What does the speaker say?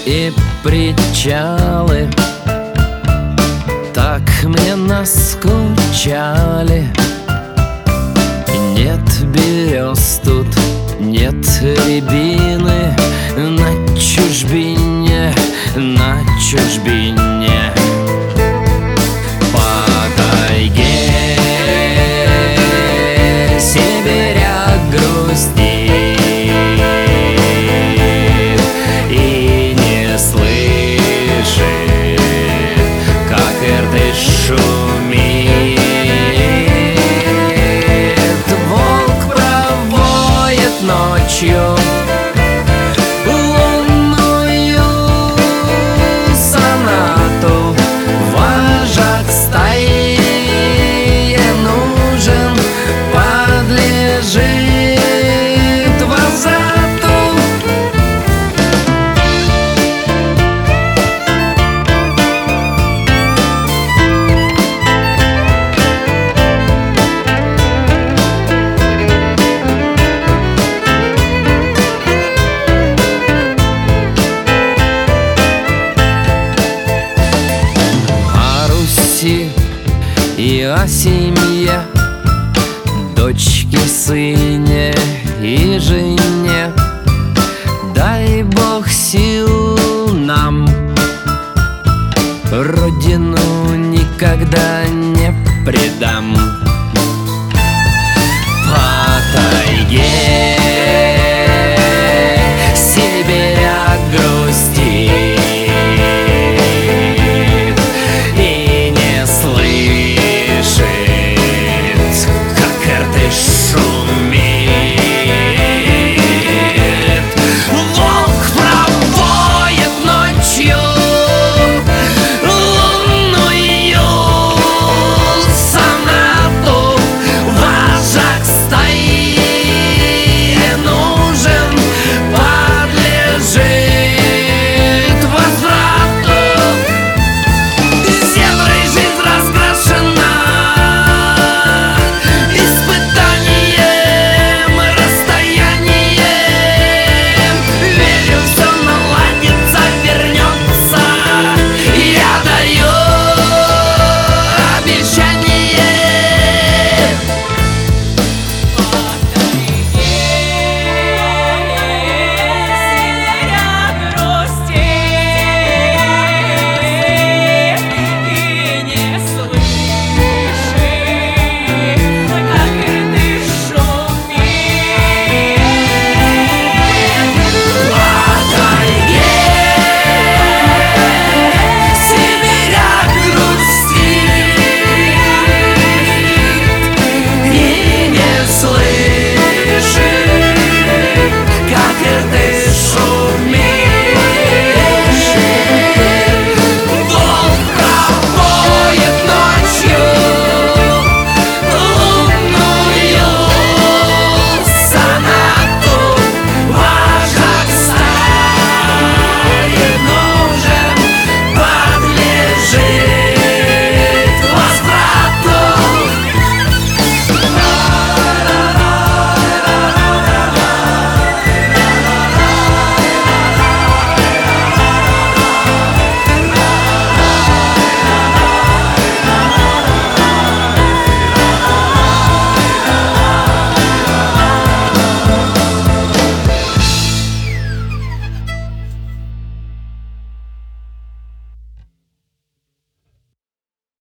и причалы так мне наскучали. Нет берез тут, нет рябины на чужбине, на чужбине. По тайге сибиряк грустит и не слышит, как Иртыш шумит. Волк проводит ночью лунную сонату. Вожак стаи нужен, подлежит возврату. И о семье, дочке, сыне и жене. Дай Бог сил нам родину никогда